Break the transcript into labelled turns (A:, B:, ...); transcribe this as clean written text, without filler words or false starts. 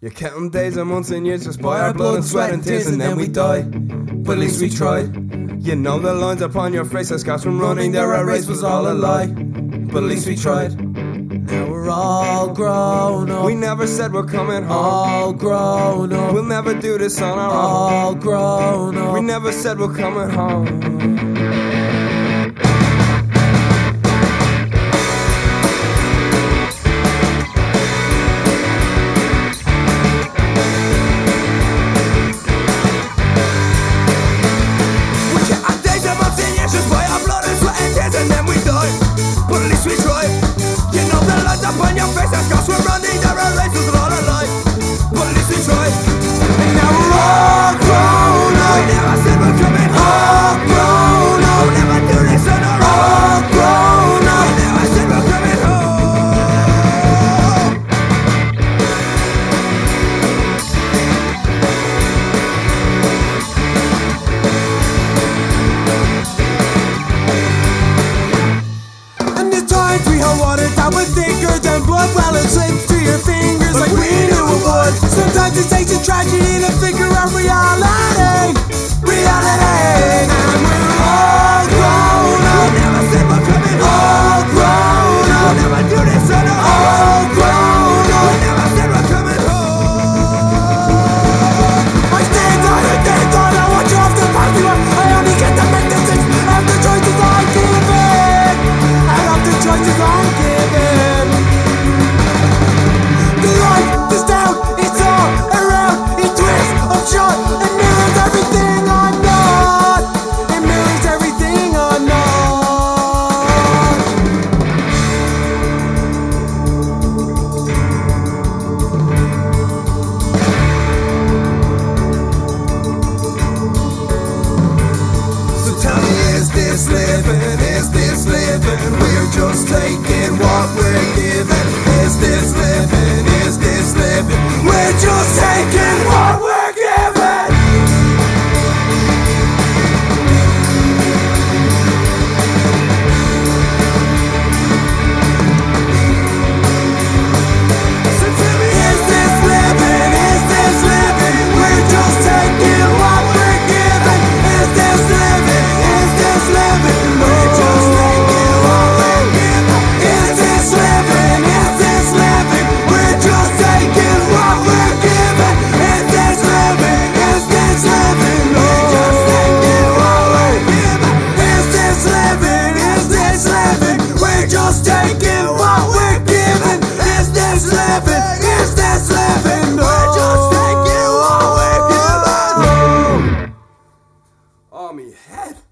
A: You're counting days and months and years just by our blood and sweat and tears, and then we die. But at least we tried. You know the lines upon your face, the scars from running there, our race was all a lie. But at least we tried.
B: Now we're all grown up.
A: We never said we're coming home.
B: All grown up.
A: We'll never do this on our own.
B: All grown up.
A: We never said we're coming home. And then we die, but at least we tried. You know the lights up on your face, the scars were running, there our race was all alive. But at least we tried. And now we're all grown up. We never said we're coming home. All grown up. We'll never do this on our own. All grown up. We never said we're coming home.
B: We hold water down but thicker than blood while it slips through your fingers like we knew it would. Sometimes it takes a tragedy to figure out reality. Reality. And we're all grown up.
A: We never said we're coming home.
B: All grown up.
A: We'll never do this on our own.
B: All grown up.
A: We never said we're coming home.
B: I stand on a dead thought. I watch you off the parking lot. I only get to make decisions after choices I give in. The choices I'm given. The light, the sound, it's all around. It twists, I'm shot. It mirrors everything I'm not. It mirrors everything I'm not.
A: So tell me, is this living? Is this living? We're just taking what we're given. Is this living? Is this living? We're just taking what we're given. So tell me, is this living? Is this living? We're just taking what we're given. Is this living? Is this living? We're just taking what we're given. Is this living? Is this living? We're just taking what we're given. Is this living? Is this living? We're just taking what we're given. Is this living? Is this living? We're just taking what we're given. Is this living? Is this living? We're just taking what we're given. Oh, me head.